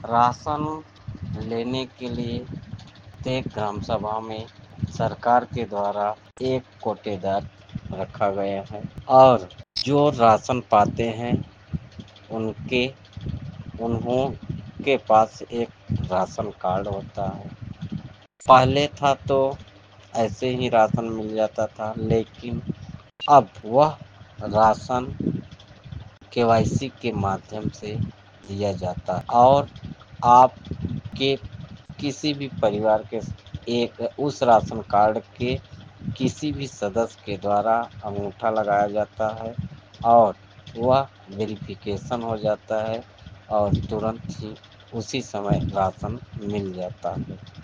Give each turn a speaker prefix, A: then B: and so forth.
A: Ration लेने के लिए प्रत्येक ग्राम सभा में सरकार के द्वारा एक कोटेदार रखा गया है और जो राशन पाते हैं उनके उन्हों के पास एक राशन कार्ड होता है। पहले था तो ऐसे ही राशन मिल जाता था, लेकिन अब वह राशन केवाईसी के माध्यम से दिया जाता है और आपके किसी भी परिवार के एक उस राशन कार्ड के किसी भी सदस्य के द्वारा अंगूठा लगाया जाता है और वह वेरिफिकेशन हो जाता है और तुरंत ही उसी समय राशन मिल जाता है।